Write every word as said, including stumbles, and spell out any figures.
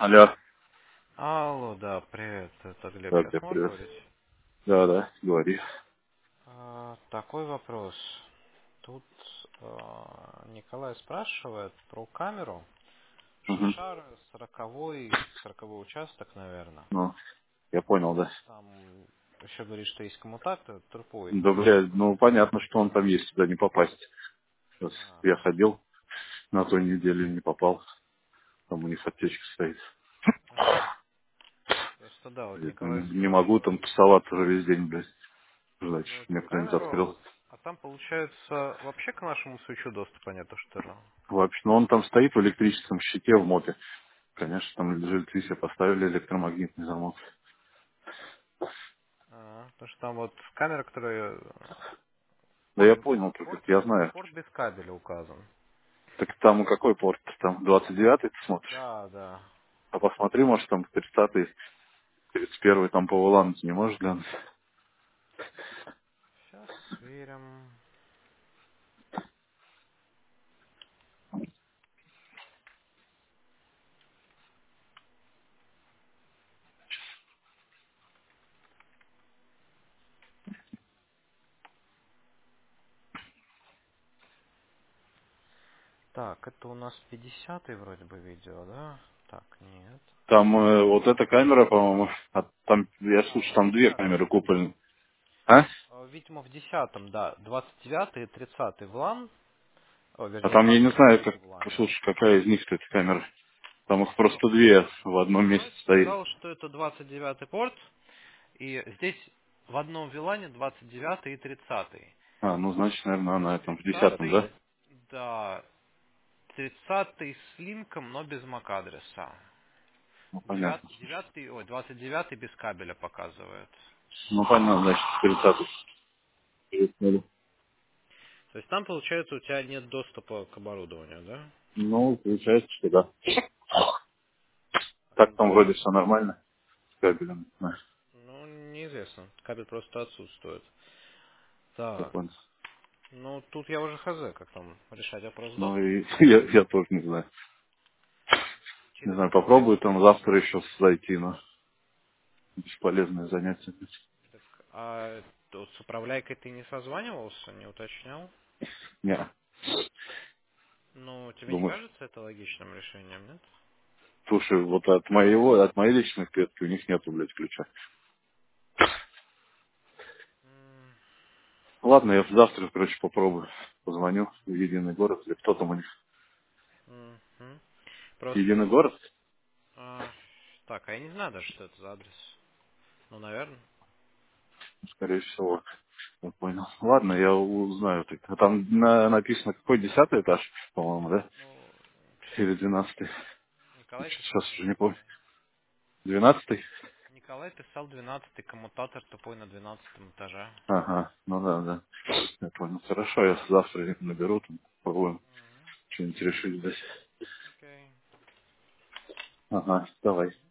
Алло. Алло, да, привет, это Глеб. Да, Сейчас тебе можешь привет. говорить? Да, да, говори. А, такой вопрос. Тут а, Николай спрашивает про камеру. Угу. Шишар, сороковой, сороковой участок, наверное. Ну, я понял, да. Там еще говорит, что есть коммутатор тупой. Да, блядь, ну понятно, что он там есть, туда не попасть. Сейчас А, я ходил на той неделе и не попал. Там у них аптечка стоит. ага. Просто да, вот Блядь, ну, Николай не, не могу спрашивает там тусоваться уже весь день, блядь. Ждать, про чтобы эту мне кто-нибудь камеру. открыл. А там получается вообще к нашему свечу доступа нету, что ли? Вообще, ну он там стоит в электрическом щите в мопе. Конечно, там жильцы себе поставили электромагнитный замок. А, потому что там вот камера, которая Да я порт, понял, только порт, я знаю. порт без кабеля указан. Так там какой порт? Там двадцать девятый ты смотришь? Да, да. А посмотри, может там тридцатый, тридцать первый там по улану не можешь глянуть? Сейчас сверим. Так, это у нас пятидесятый вроде бы видео, да? Так, нет. Там э, вот эта камера, по-моему, а там, я А, слушаю, в там две десятом. камеры купольные. А? А, Видимо, в десятом, да. Двадцать девятый и тридцатый в лан. О, А вернее, там я не двадцать знаю, как, девятый в лане. слушай, какая из них эта камера. Там их Ну, просто две в одном месте Николай стоит. сказал, что это двадцать девятый порт. И здесь в одном вилане двадцать девятый и тридцатый. А, ну, значит, наверное, она там в десятом, да? Тридцатый, да, тридцатый с линком, но без MAC-адреса. Ну, понятно. Девятый, девятый, ой, двадцать девятый без кабеля показывает. Ну, понятно, значит, тридцатый. Пересмотрели. То есть там, получается, у тебя нет доступа к оборудованию, да? Ну, получается, что да. А Так там там должен... вроде все нормально. С кабелем, знаешь, Ну, неизвестно. Кабель просто отсутствует. я Так. понял. Ну, тут я уже хз, как там решать вопрос Ну, доступа. и я, я тоже не знаю. Не Через знаю, попробую интернет. там завтра еще зайти, но бесполезное занятие. Так, а тут с управляйкой ты не созванивался, не уточнял? Не, Ну, тебе не думаю, кажется это логичным решением, нет? слушай, вот от моего, от моей личной клетки у них нету, блядь, ключа. М, Ладно, я завтра, короче, попробую. Позвоню в Единый город, или кто там у них. мгм. Просто... Единый город? а, так, а я не знаю даже, что это за адрес. Ну, наверное. Скорее всего. Я понял. Ладно, я узнаю. так. А там на- написано, какой десятый этаж, по-моему, да? Ну, Или двенадцатый? Николай писал Сейчас уже не помню. двенадцатый. Двенадцатый? Николай писал двенадцатый, коммутатор тупой на двенадцатом этаже. Ага, ну да, да. Я понял. Хорошо, я завтра наберу, там, попробуем Мгм. что-нибудь решить здесь. Окей. Ага, давай.